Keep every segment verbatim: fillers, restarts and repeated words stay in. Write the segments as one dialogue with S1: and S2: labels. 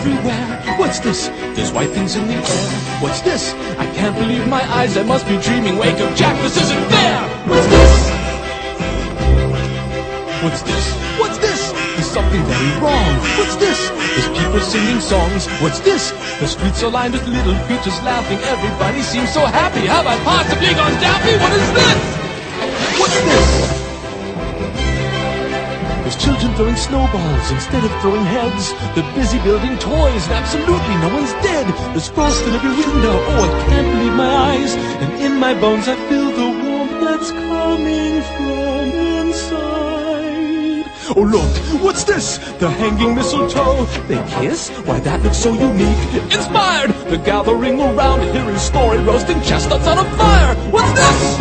S1: everywhere. What's this? There's white things in the air. What's this? I can't believe my eyes. I must be dreaming. Wake up, Jack, this isn't fair. What's this? What's this? What's this? There's something very wrong. What's this? There's people singing songs. What's this? The streets are lined with little creatures laughing. Everybody seems so happy. Have I possibly gone daffy? What is this? What's this? There's children throwing snowballs instead of throwing heads. They're busy building toys and absolutely no one's dead. There's frost in every window. Oh, I can't believe my eyes. And in my bones I feel the warmth that's coming from inside. Oh, look, what's this? They're hanging mistletoe. They kiss? Why, that looks so unique. Inspired! They're gathering around, hearing story, roasting chestnuts on a fire. What's this?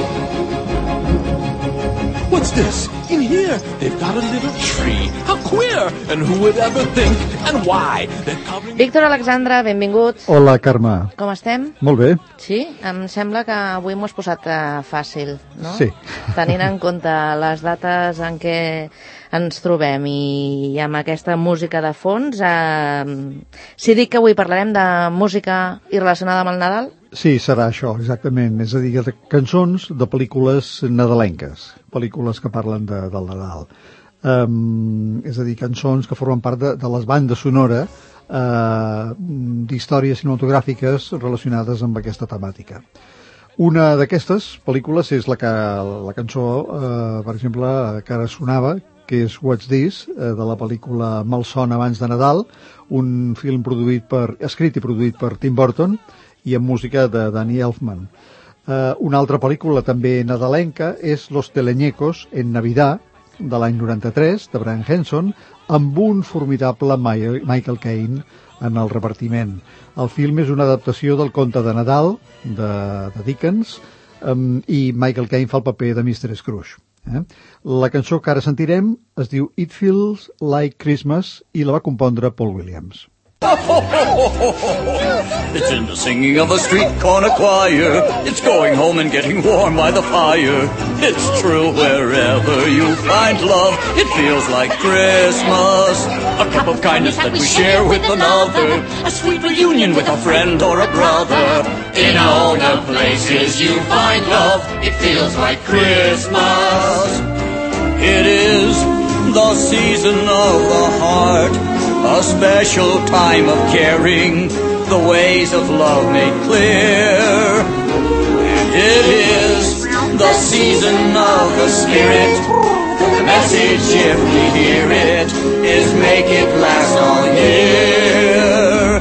S1: What's this? In here, they've got a little tree. How queer! And who would ever think? And why? They're covering...
S2: Víctor Alexandre, benvingut.
S3: Hola, Carme.
S2: Com estem?
S3: Molt bé.
S2: Sí? Em sembla que avui m'ho has posat uh, fàcil, no?
S3: Sí.
S2: Tenint en compte les dates en què ens trobem i amb aquesta música de fons, eh, si dic que avui parlarem de música i relacionada amb el Nadal?
S3: Sí, serà això, exactament. És a dir, de cançons de pel·lícules nadalenques, pel·lícules que parlen de, del Nadal. Um, és a dir, cançons que formen part de, de les bandes sonores uh, d'històries cinematogràfiques relacionades amb aquesta temàtica. Una d'aquestes pel·lícules és la, que, la cançó, uh, per exemple, que ara sonava, que és What's This, uh, de la pel·lícula Malson abans de Nadal, un film produït per, escrit i produït per Tim Burton, i amb música de Danny Elfman. Uh, una altra pel·lícula també nadalenca és Los Teleñecos en Navidad, de l'any noranta-tres, de Brian Henson, amb un formidable Michael Caine en el repartiment. El film és una adaptació del conte de Nadal de, de Dickens, um, i Michael Caine fa el paper de mister Scrooge. Eh? La cançó que ara sentirem es diu It Feels Like Christmas i la va compondre Paul Williams.
S4: It's in the singing of a street corner choir. It's going home and getting warm by the fire. It's true wherever you find love. It feels like Christmas. A cup of kindness that we share with another. A sweet reunion with a friend or a brother. In all the places you find love, it feels like Christmas. It is the season of the heart, a special time of caring, the ways of love made clear. And it is the season of the Spirit. The message, if we hear it, is make it last all year.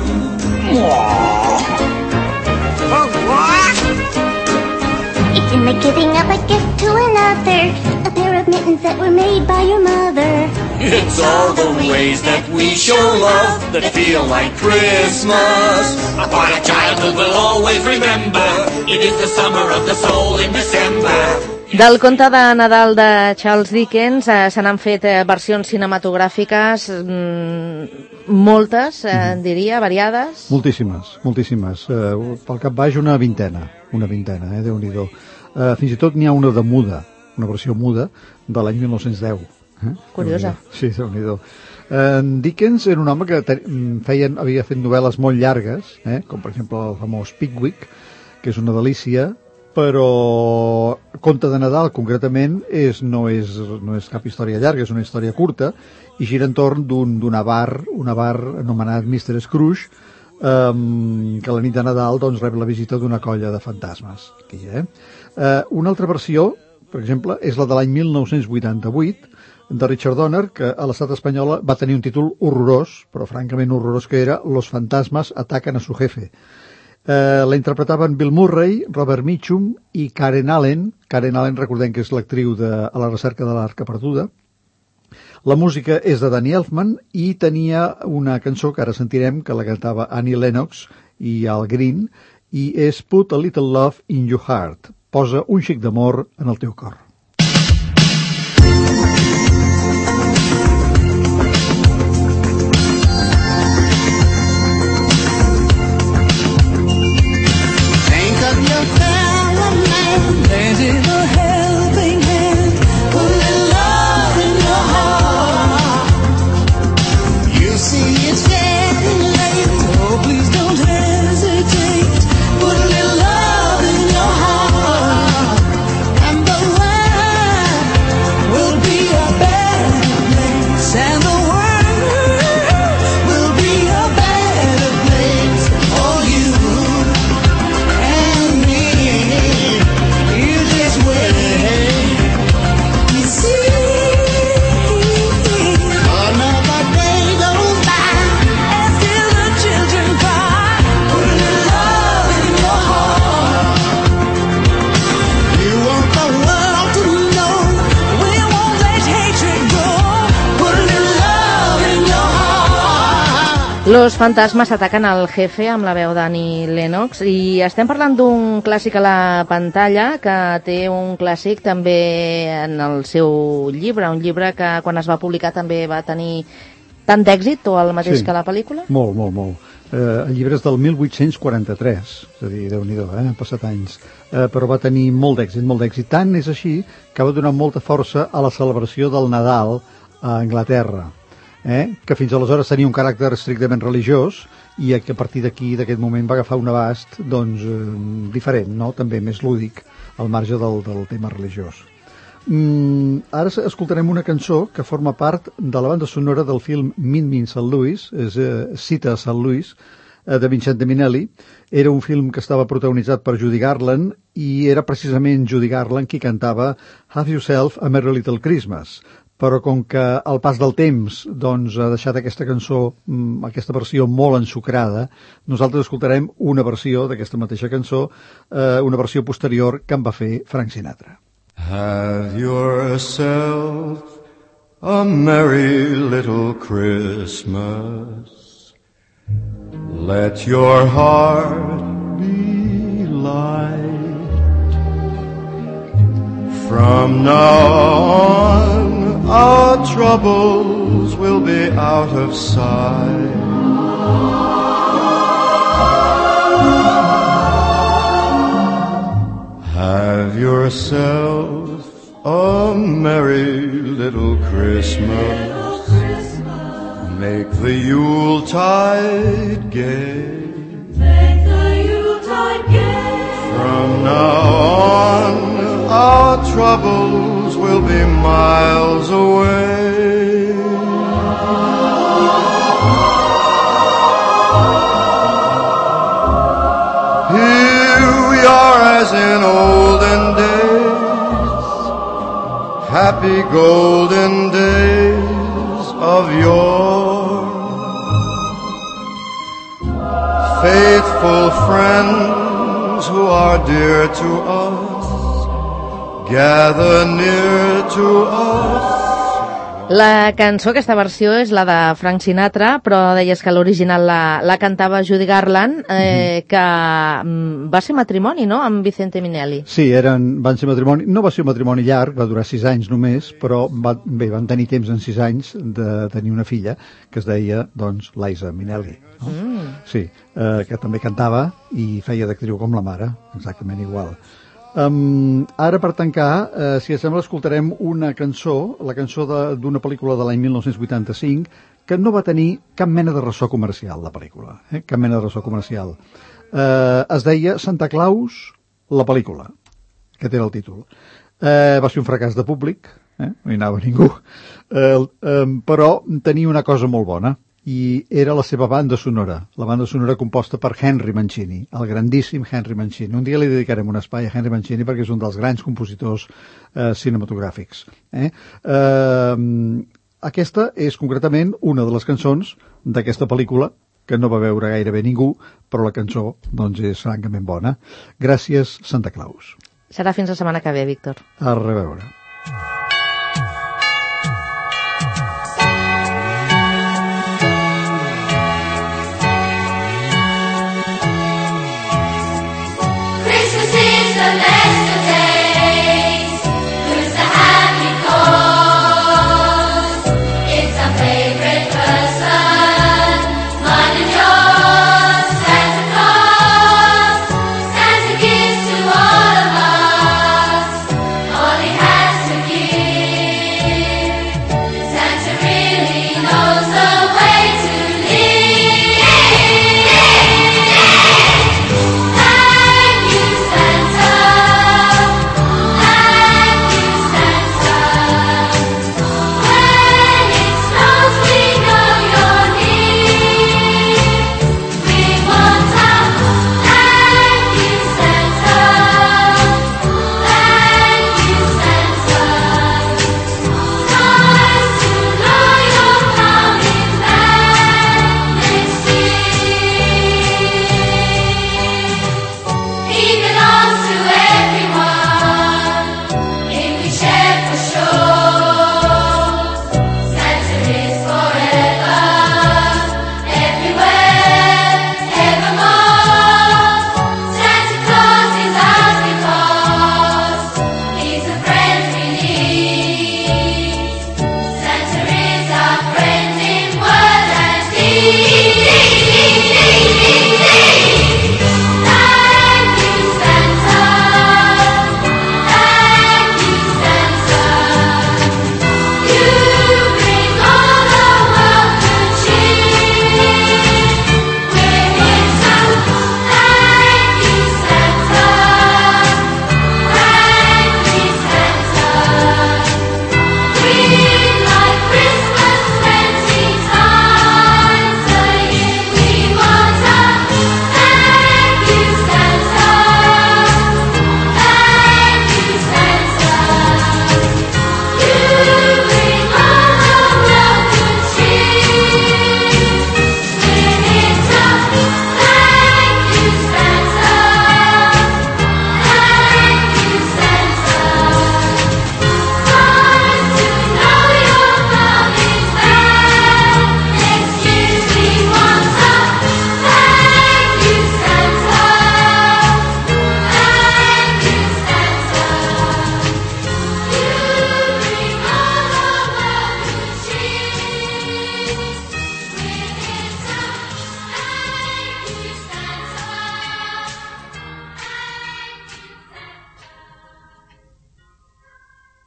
S5: It's in the giving of a gift to another, a pair of mittens that were made by your mother.
S4: It's all the ways that we show love that feel like Christmas. For a childhood will always remember, it is the summer of the soul in December.
S2: Del conte de Nadal de Charles Dickens eh, se n'han fet eh, versions cinematogràfiques mm, moltes, eh, diria, variades.
S3: Moltíssimes, moltíssimes. Eh, pel cap baix una vintena, una vintena, eh, Déu-n'hi-do. Eh, fins i tot n'hi ha una de muda, una versió muda de l'any mil nou-cents deu. Eh?
S2: Curiosa.
S3: Sí, Déu-n'hi-do. Eh, Dickens era un home que feien, havia fet novel·les molt llargues, eh? Com per exemple el famós Pickwick, que és una delícia, però Conte de Nadal concretament és, no, és, no és cap història llarga, és una història curta i gira entorn d'un avar, un avar anomenat mister Scrooge, um, que la nit de Nadal doncs, rep la visita d'una colla de fantasmes. Aquí, eh? Uh, una altra versió, per exemple, és la de l'any mil nou-cents vuitanta-vuit, de Richard Donner, que a l'estat espanyol va tenir un títol horrorós, però francament horrorós, que era Los fantasmas atacan a su jefe. Eh, la interpretaven Bill Murray, Robert Mitchum i Karen Allen. Karen Allen, recordem que és l'actriu de A la recerca de l'Arca perduda. La música és de Danny Elfman i tenia una cançó que ara sentirem, que la cantava Annie Lennox i Al Green, i és Put a Little Love in Your Heart. Posa un xic d'amor en el teu cor.
S6: It's getting late.
S2: Los fantasmes ataquen al jefe amb la veu d'Annie Lennox i estem parlant d'un clàssic a la pantalla que té un clàssic també en el seu llibre, un llibre que quan es va publicar també va tenir tant d'èxit o el mateix
S3: sí,
S2: que la pel·lícula?
S3: Molt, molt, molt. Eh, el llibre és del mil vuit-cents quaranta-tres, és a dir, Déu-n'hi-do, eh? Han passat anys, eh, però va tenir molt d'èxit, molt d'èxit. Tant és així que va donar molta força a la celebració del Nadal a Anglaterra, eh? Que fins aleshores tenia un caràcter estrictament religiós i que a partir d'aquí, d'aquest moment, va agafar un abast doncs, eh, diferent, no? També més lúdic, al marge del, del tema religiós. Mm, ara escoltarem una cançó que forma part de la banda sonora del film Meet Me in Saint Louis, és eh, Cita a Saint Louis, eh, de Vincente Minnelli. Era un film que estava protagonitzat per Judy Garland i era precisament Judy Garland qui cantava Have Yourself a Merry Little Christmas. Però com que el pas del temps doncs, ha deixat aquesta cançó, aquesta versió molt ensucrada, nosaltres escoltarem una versió d'aquesta mateixa cançó, eh, una versió posterior que en va fer Frank Sinatra.
S6: Have yourself a merry little Christmas. Let your heart be light. From now on, our troubles will be out of sight. Have yourself a merry little Christmas. Make the Yuletide gay.
S7: Make the Yuletide gay.
S6: From now on, our troubles will be miles away. Here we are as in olden days, happy golden days of yore. Faithful friends who are dear to us, gather near to us.
S2: La cançó, aquesta versió, és la de Frank Sinatra, però deies que l'original la, la cantava Judy Garland, eh, que mm, va ser matrimoni, no?, amb Vicente Minnelli.
S3: Sí, eren, van ser matrimoni, no va ser un matrimoni llarg, va durar sis anys només, però va, bé, van tenir temps en sis anys de tenir una filla que es deia, doncs, Liza Minnelli. No? Mm. Sí, eh, que també cantava i feia d'actriu com la mare, exactament igual. Um, ara, per tancar, eh, si et sembla, escoltarem una cançó, la cançó d'una pel·lícula de l'any mil nou-cents vuitanta-cinc, que no va tenir cap mena de ressò comercial, la pel·lícula, eh? Cap mena de ressò comercial. Eh, es deia Santa Claus, la pel·lícula, aquest era el títol. Eh, va ser un fracàs de públic, eh? No hi anava ningú, eh, eh, però tenia una cosa molt bona, i era la seva banda sonora, la banda sonora composta per Henry Mancini, el grandíssim Henry Mancini. Un dia li dedicarem un espai a Henry Mancini perquè és un dels grans compositors eh, cinematogràfics. Eh? Eh, aquesta és concretament una de les cançons d'aquesta pel·lícula, que no va veure gairebé ningú, però la cançó doncs, és francament bona. Gràcies, Santa Claus.
S2: Serà fins la setmana que ve, Víctor.
S3: A reveure.